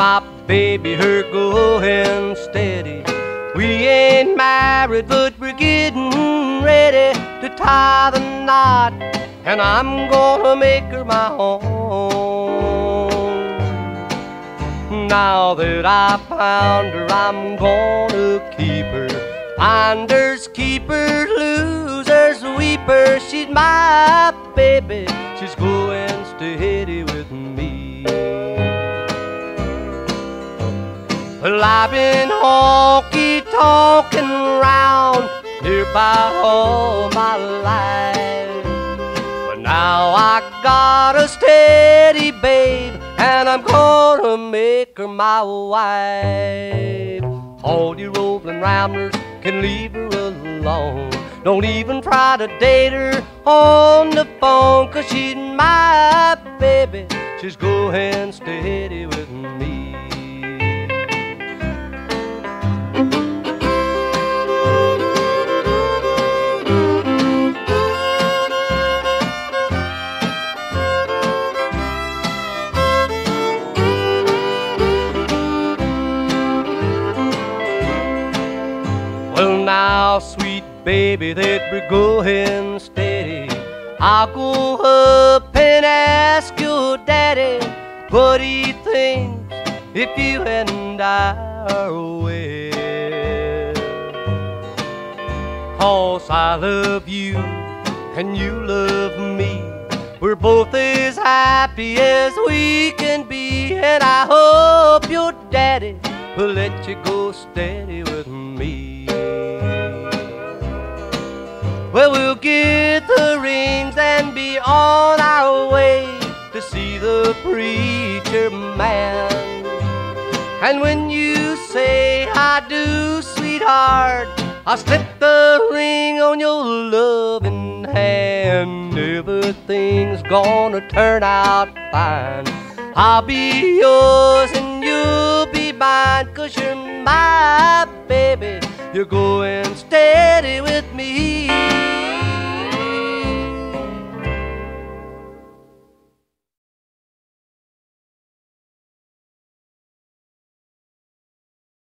my baby, her going steady. We ain't married, but we're getting ready to tie the knot, and I'm gonna make her my own. Now that I found her, I'm gonna keep her. Finders, keepers, losers, weepers. She's my baby, she's going steady with me. Well, I've been honky-tonkin' around nearby all my life, but now I got a steady babe, and I'm gonna make her my wife. All you rolling ramblers can leave her alone. Don't even try to date her on the phone, 'cause she's my baby, she's going steady with me. Well now, sweet baby, that we're going steady, I'll go up and ask your daddy what he thinks if you and I are wed. 'Cause I love you and you love me, we're both as happy as we can be, and I hope your daddy will let you go steady with me. Well, we'll get the rings and be on our way to see the preacher man. And when you say I do, sweetheart, I'll slip the ring on your loving hand. Everything's gonna turn out fine. I'll be yours and you'll be mine, 'cause you're my baby, you're going steady with me.